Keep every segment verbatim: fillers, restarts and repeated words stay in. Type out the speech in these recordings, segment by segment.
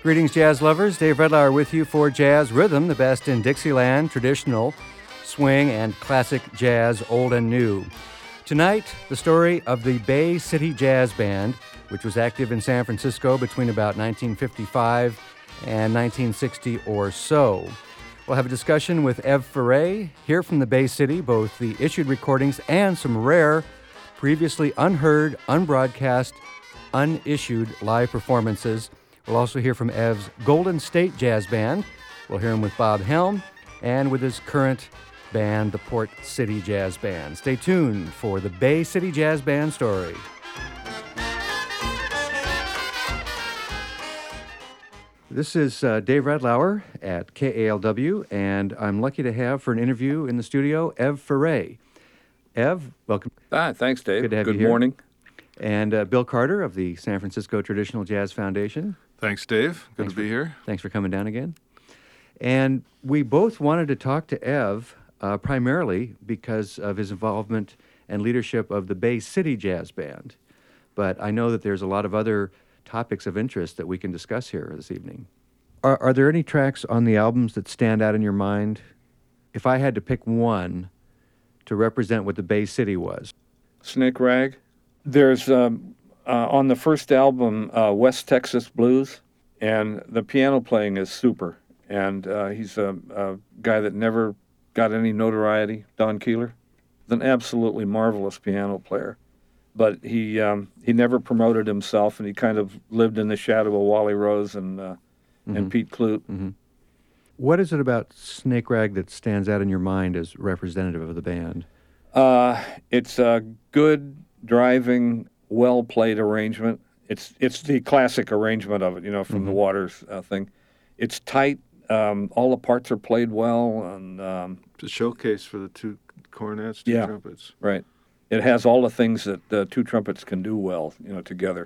Greetings, jazz lovers. Dave Redlauer with you for Jazz Rhythm, the best in Dixieland, traditional, swing, and classic jazz, old and new. Tonight, the story of the Bay City Jazz Band, which was active in San Francisco between about nineteen fifty-five and nineteen sixty or so. We'll have a discussion with Ev Ferre, hear from the Bay City, both the issued recordings and some rare, previously unheard, unbroadcast, unissued live performances. We'll also hear from Ev's Golden State Jazz Band. We'll hear him with Bob Helm and with his current band, the Port City Jazz Band. Stay tuned for the Bay City Jazz Band story. This is uh, Dave Redlauer at K A L W, and I'm lucky to have for an interview in the studio, Ev Ferre. Ev, welcome. Ah, thanks, Dave. Good to have Good you here. morning. And uh, Bill Carter of the San Francisco Traditional Jazz Foundation. Thanks, Dave. Good Thanks to be for, here. Thanks for coming down again. And we both wanted to talk to Ev uh, primarily because of his involvement and leadership of the Bay City Jazz Band. But I know that there's a lot of other topics of interest that we can discuss here this evening. Are, are there any tracks on the albums that stand out in your mind? If I had to pick one to represent what the Bay City was. Snake Rag. There's, um, uh, on the first album, uh, West Texas Blues, and the piano playing is super. And uh, he's a, a guy that never got any notoriety, Don Keeler. He's an absolutely marvelous piano player. But he um, he never promoted himself, and he kind of lived in the shadow of Wally Rose and, uh, mm-hmm. and Pete Clute. Mm-hmm. What is it about Snake Rag that stands out in your mind as representative of the band? Uh, it's a good, driving, well-played arrangement. It's it's the classic arrangement of it, you know, from mm-hmm. the Waters uh, thing. It's tight. Um, all the parts are played well, and um, it's a showcase for the two cornets, two yeah, trumpets. Right. It has all the things that the two trumpets can do well, you know, together.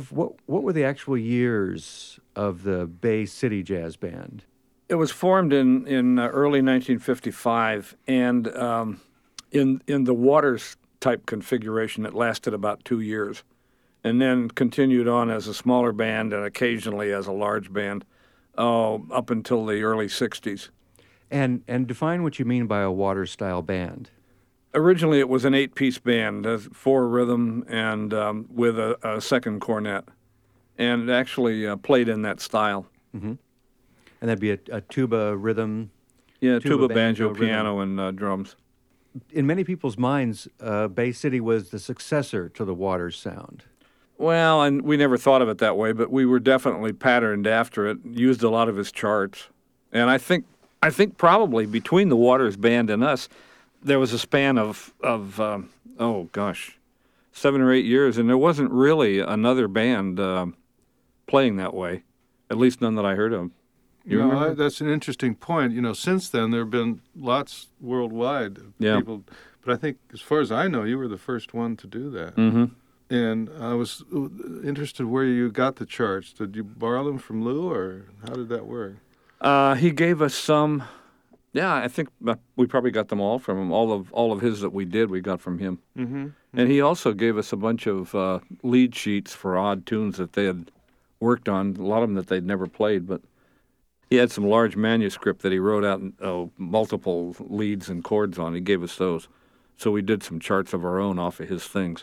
Ev, what what were the actual years of the Bay City Jazz Band? It was formed in in uh, early nineteen fifty-five, and um, in in the Waters type configuration, it lasted about two years, and then continued on as a smaller band and occasionally as a large band, uh, up until the early sixties. And and define what you mean by a Waters style band. Originally, it was an eight-piece band, uh, four rhythm and um, with a, a second cornet, and it actually uh, played in that style. Mm-hmm. And that'd be a, a tuba rhythm. Yeah, tuba, tuba banjo, banjo, piano, and uh, drums. In many people's minds, uh, Bay City was the successor to the Waters sound. Well, and we never thought of it that way, but we were definitely patterned after it. Used a lot of his charts, and I think I think probably between the Waters band and us, there was a span of, of um, oh gosh, seven or eight years, and there wasn't really another band uh, playing that way, at least none that I heard of. You no, remember? I, that's an interesting point. You know, since then there have been lots worldwide of Yeah. people, but I think, as far as I know, you were the first one to do that. Mm-hmm. And I was uh, interested where you got the charts. Did you borrow them from Lou, or how did that work? Uh, he gave us some. Yeah, I think uh, we probably got them all from him. All of all of his that we did, we got from him. Mm-hmm. And he also gave us a bunch of uh, lead sheets for odd tunes that they had worked on. A lot of them that they'd never played, but he had some large manuscript that he wrote out uh, multiple leads and chords on. He gave us those, so we did some charts of our own off of his things.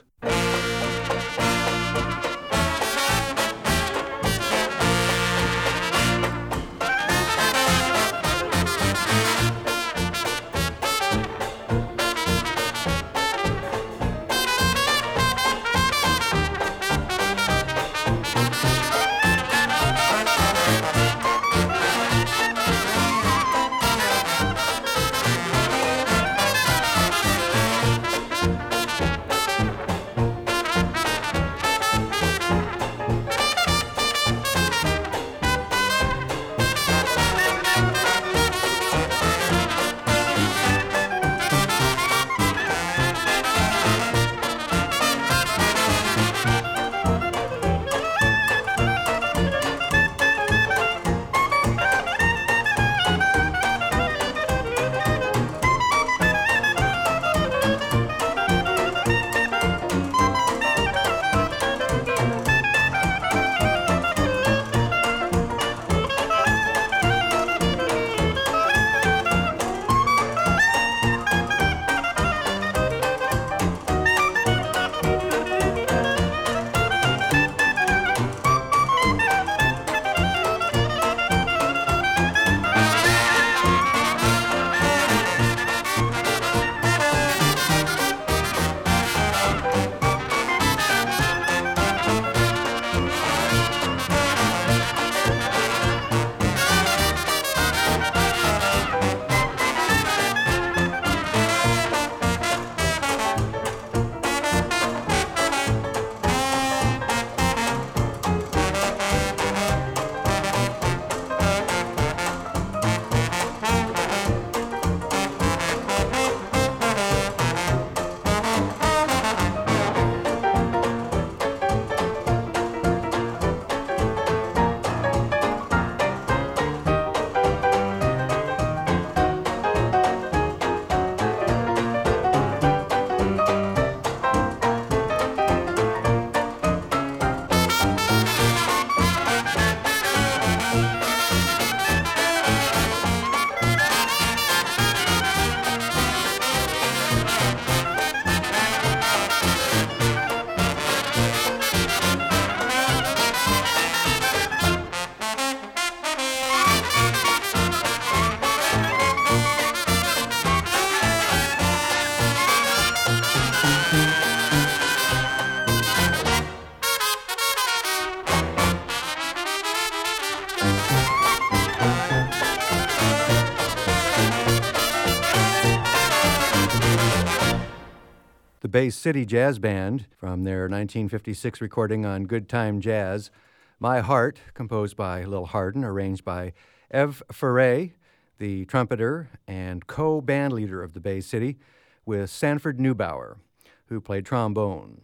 Bay City Jazz Band from their nineteen fifty-six recording on Good Time Jazz. My Heart, composed by Lil Hardin, arranged by Ev Ferre, the trumpeter and co-band leader of the Bay City, with Sanford Neubauer, who played trombone.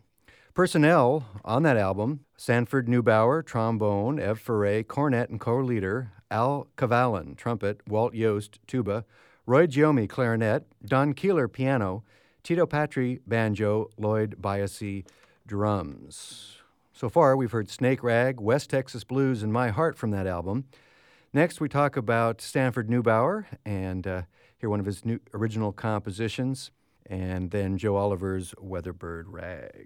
Personnel on that album: Sanford Neubauer, trombone; Ev Ferre, cornet and co-leader; Al Cavallan, trumpet; Walt Yost, tuba; Roy Giomi, clarinet; Don Keeler, piano; Tito Patri, banjo; Lloyd Biasi, drums. So far, we've heard Snake Rag, West Texas Blues, and My Heart from that album. Next, we talk about Sanford Neubauer and uh, hear one of his new original compositions, and then Joe Oliver's Weatherbird Rag.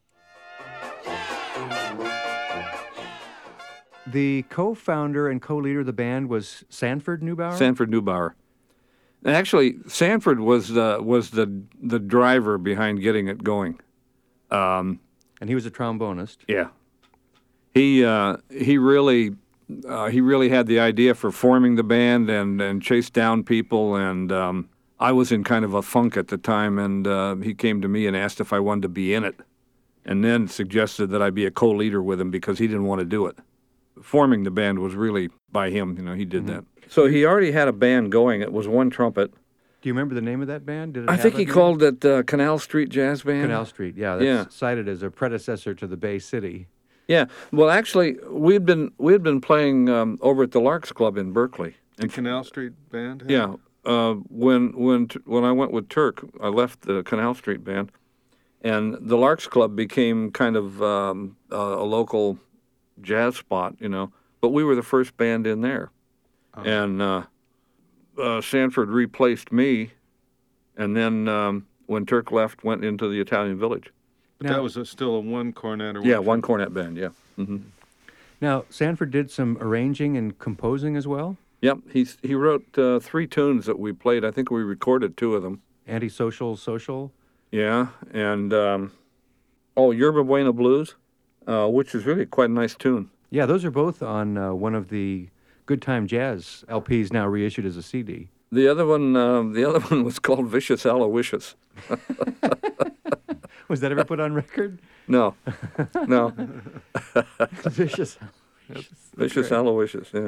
The co-founder and co-leader of the band was Sanford Neubauer? Sanford Neubauer. And actually, Sanford was the was the the driver behind getting it going. Um, and he was a trombonist. Yeah, he uh, he really uh, he really had the idea for forming the band and and chased down people. And um, I was in kind of a funk at the time, and uh, he came to me and asked if I wanted to be in it, and then suggested that I be a co-leader with him because he didn't want to do it. Forming the band was really by him. You know, he did mm-hmm. that. So he already had a band going. It was one trumpet. Do you remember the name of that band? Did it I have think a he name? called it uh, Canal Street Jazz Band. Canal Street, yeah. That's Yeah. cited as a predecessor to the Bay City. Yeah. Well, actually, we'd been we'd been playing um, over at the Larks Club in Berkeley. The Canal Street Band? Yeah. Uh, when when when I went with Turk, I left the Canal Street Band, and the Larks Club became kind of um, a, a local jazz spot, you know. But we were the first band in there, oh. and uh, uh, Sanford replaced me, and then um, when Turk left, went into the Italian Village. But now, that was a, still a one cornet or one yeah, one cornet band. Yeah. Mm-hmm. Now Sanford did some arranging and composing as well. Yep, he he wrote uh, three tunes that we played. I think we recorded two of them. Antisocial, Social. Yeah, and um, oh, Yerba Buena Blues, uh, which is really quite a nice tune. Yeah, those are both on uh, one of the Good Time Jazz L Ps now reissued as a C D. The other one, uh, the other one was called Vicious Aloysius. Was that ever put on record? No, no. Vicious Aloysius. Vicious Aloysius, yeah.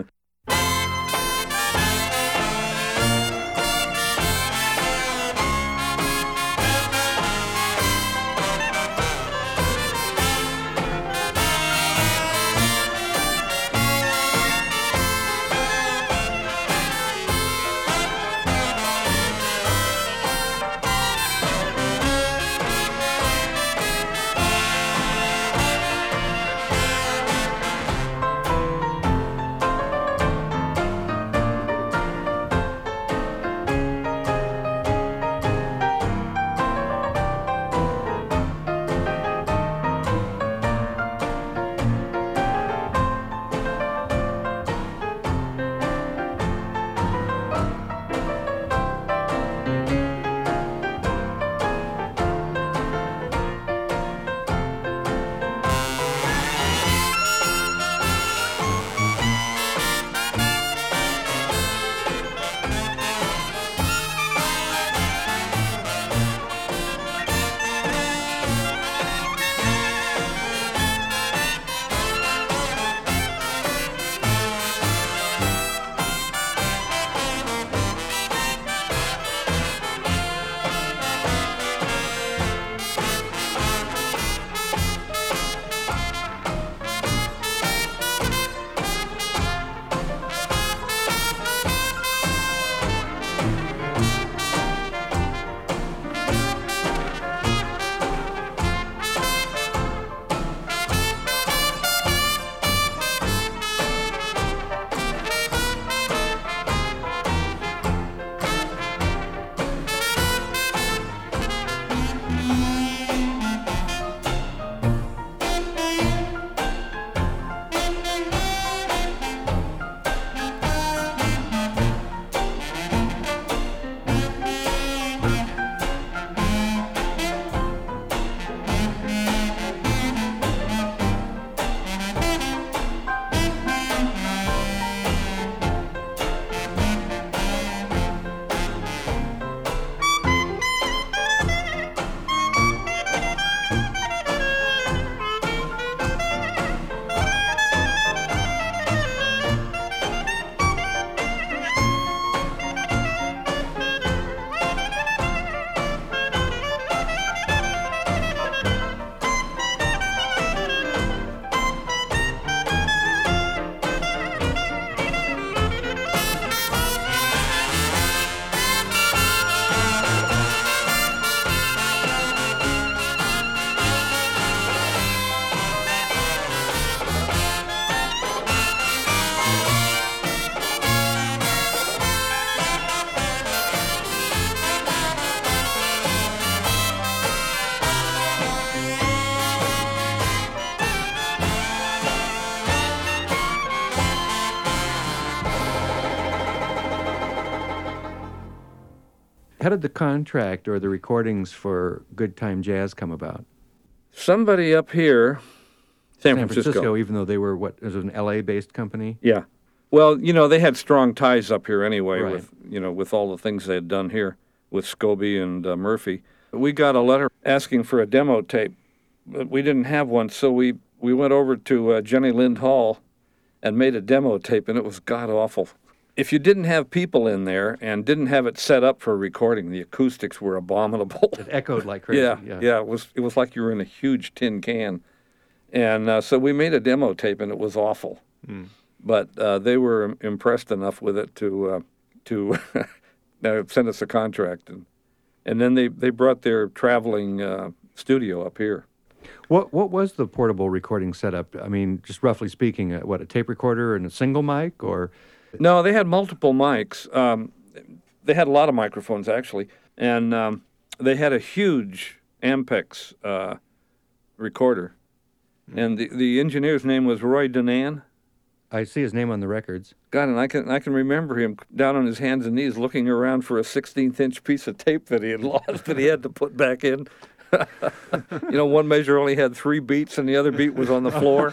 How did the contract or the recordings for Good Time Jazz come about? Somebody up here, San, San Francisco. Francisco, even though they were, what, it was an L A-based company? Yeah. Well, you know, they had strong ties up here anyway Right. with, you know, with all the things they had done here with Scobie and uh, Murphy. We got a letter asking for a demo tape, but we didn't have one, so we, we went over to uh, Jenny Lind Hall and made a demo tape, and it was god-awful. If you didn't have people in there and didn't have it set up for recording, the acoustics were abominable. It echoed like crazy. yeah, yeah, yeah. It was, it was like you were in a huge tin can. And uh, so we made a demo tape, and it was awful. Mm. But uh, they were impressed enough with it to uh, to send us a contract, and and then they, they brought their traveling uh, studio up here. What what was the portable recording setup? I mean, just roughly speaking, uh, what, a tape recorder and a single mic, or? No, they had multiple mics. Um, they had a lot of microphones actually, and um, they had a huge Ampex uh, recorder, mm. and the the engineer's name was Roy Danan. I see his name on the records. God, and I can I can remember him down on his hands and knees looking around for a sixteenth inch piece of tape that he had lost that he had to put back in. You know, one measure only had three beats and the other beat was on the floor.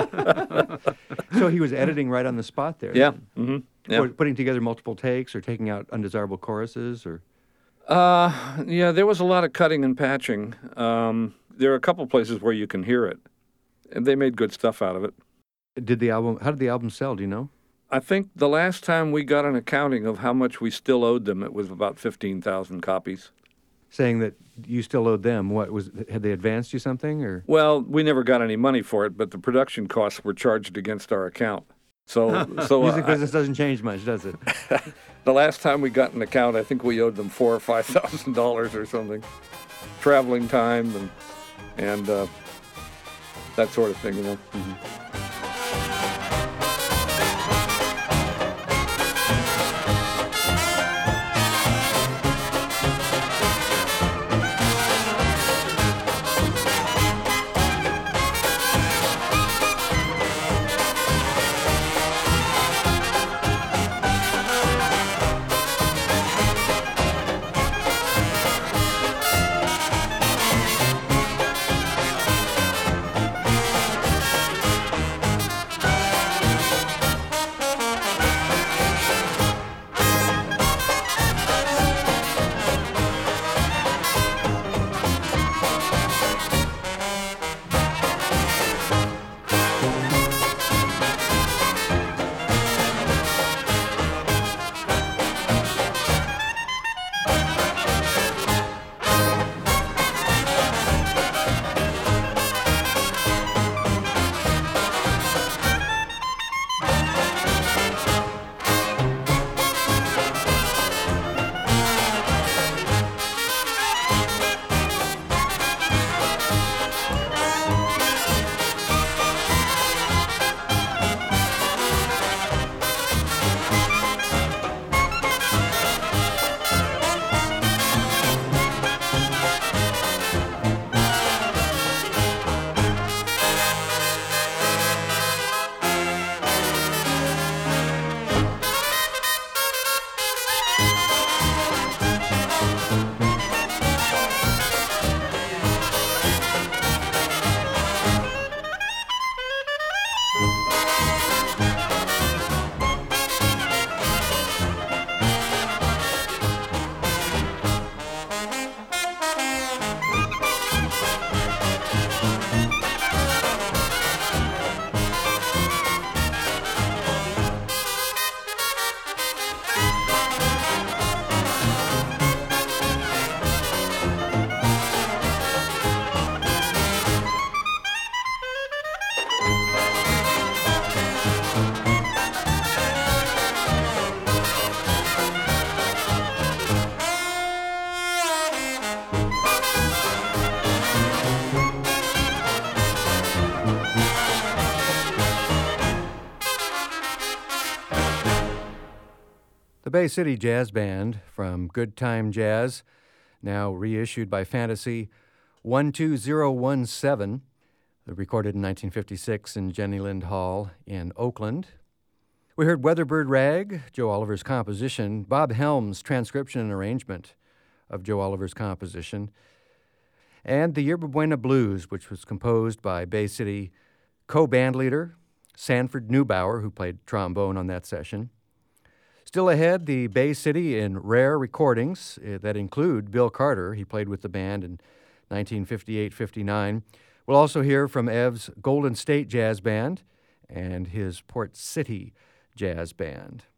So he was editing right on the spot there? Yeah. Mm-hmm. Yeah. Or putting together multiple takes or taking out undesirable choruses? or? Uh, yeah, there was a lot of cutting and patching. Um, there are a couple places where you can hear it. And they made good stuff out of it. Did the album? How did the album sell? Do you know? I think the last time we got an accounting of how much we still owed them, it was about fifteen thousand copies. Saying that you still owed them. What was? Had they advanced you something, or? Well, we never got any money for it, but the production costs were charged against our account. So, so music uh, business doesn't change much, does it? The last time we got an account, I think we owed them four or five thousand dollars or something, traveling time and and uh, that sort of thing, you know. Mm-hmm. Bay City Jazz Band from Good Time Jazz, now reissued by Fantasy, one two zero one seven, recorded in nineteen fifty-six in Jenny Lind Hall in Oakland. We heard Weatherbird Rag, Joe Oliver's composition, Bob Helms' transcription and arrangement of Joe Oliver's composition. And the Yerba Buena Blues, which was composed by Bay City co-band leader Sanford Neubauer, who played trombone on that session. Still ahead, the Bay City in rare recordings uh, that include Bill Carter. He played with the band in nineteen fifty-eight fifty-nine. We'll also hear from Ev's Golden State Jazz Band and his Port City Jazz Band.